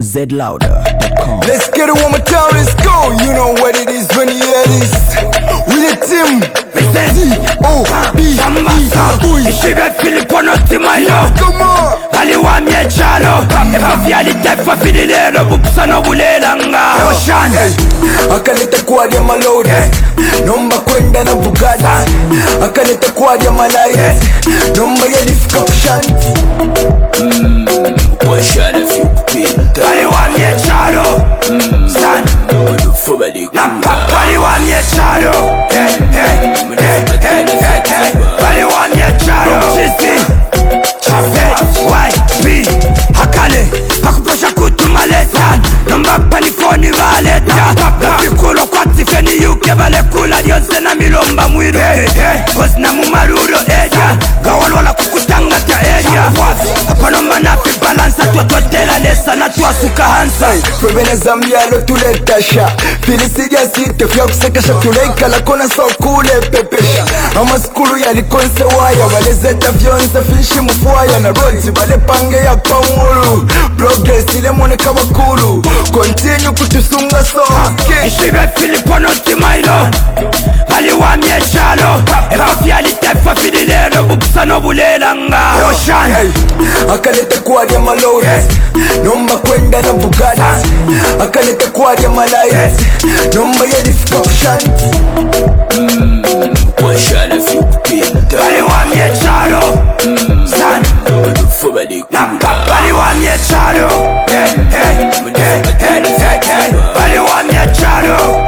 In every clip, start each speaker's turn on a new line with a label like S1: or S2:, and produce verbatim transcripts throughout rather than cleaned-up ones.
S1: z louder dot com.
S2: Let's get it one more time, let's go. You know what it is when you hear this. We the team. D O B E.
S3: Ishibe Filipo no timayo.
S2: Come on.
S3: Ali wa miechalo. Efa fiali tefa fidilero. Buksa no bulelanga. Ocean.
S2: Akaleta quad ya malori. Nomba kwenda na Bugatti. Akaleta quad ya malai. Nomba ya difika kushanti.
S3: Mmm. Ocean if you pinta. Ali wa miechalo. Stand. Namba. Ali wa miechalo. Hey, hey. Hey, hey, hey, hey. Ali wa miechalo. Sisi. Y B Hakale Pakupasha kutumaleta Nomba palifoni valeta Napikulo kwa tifeni yuke vale kula Dionse na milomba mwiru Kozi na mumaruro eja Gawalwala kukutanga ta eja Hapa nomba nafi balansa Tuatotela lesa na tuasuka hansa
S2: Kwebene Zambia lo tuletasha Filisija site fya kusekesha Tuleika la kona saukule pepesha Ama skulu ya likonse waya Walezeta vyonza fishi mfuaya Na rozi wale pange ya pangulu Progress ile mwone kama kulu Continue kutusunga so okay.
S3: Ishibe Filipo no timailo Ali wa miechalo Efa fiali tefa fidilero Buksa no bulelanga Ocean
S2: hey. Akaleta quad ya malori Nomba kwenda na Bugatti Akaleta quad ya malai Nomba ya difika kushanti.
S3: Mmm Ocean if you pinta Ali wa miechalo Stand Namba Ali wa miechalo Hey hey Hey hey hey hey Ali wa miechalo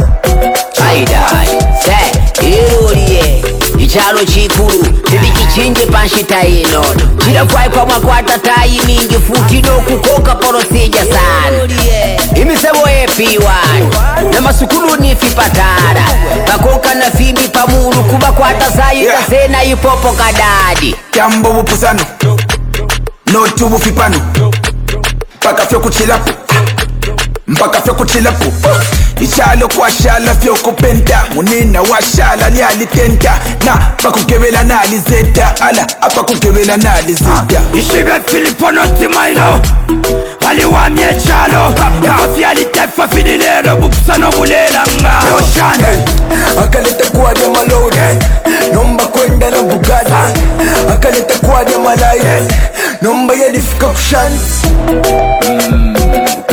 S4: Aida Se Iruriye Ichalo chikuru Tibikichinje panshita ino Chila kwai kwa makwata tayi mingi Futino kukoka porosija sana Imisebo epi wani Na masukulu ni fipatara Pakoka na fimi pamuru Kuba kwata sayi yeah. Kasena ipopo kadadi
S2: Kiambo wupusano No tubu fipano Mpaka fyo kuchilapu Mpaka fyo kuchilapu Ichalo kwa shala fyo kupenta Munina wa shala ni alitenta Na pakukewela na alizeta Ala hapa kukewela na alizeta
S3: Ishibe Filipo no timailo Ali wa miechalo Efa fiali tefa fidilero Buksa no bulelanga Ocean
S2: Akaleta quad ya malori Nomba kwenda na Bugatti Akaleta quad ya malai Nomba ya difika kushanti.
S3: Mmm